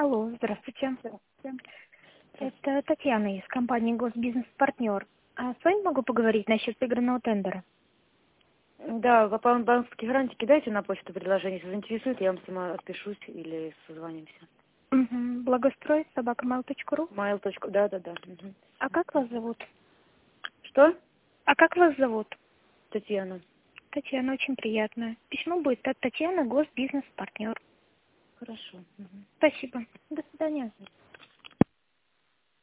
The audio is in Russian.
Алло, здравствуйте. Здравствуйте. Это Татьяна из компании «Госбизнес-партнер». А с вами могу поговорить насчет выигранного тендера? Да, вы по банковские гарантии кидайте на почту предложение. Если заинтересует, я вам сама отпишусь или созвонимся. Угу. Благострой, собакамайл.ру. Mail. Да. Мгм. А как вас зовут? Что? А как вас зовут? Татьяна. Татьяна, очень приятно. Письмо будет от Татьяны, «Госбизнес-партнер». Хорошо. Мгм. Спасибо. До свидания.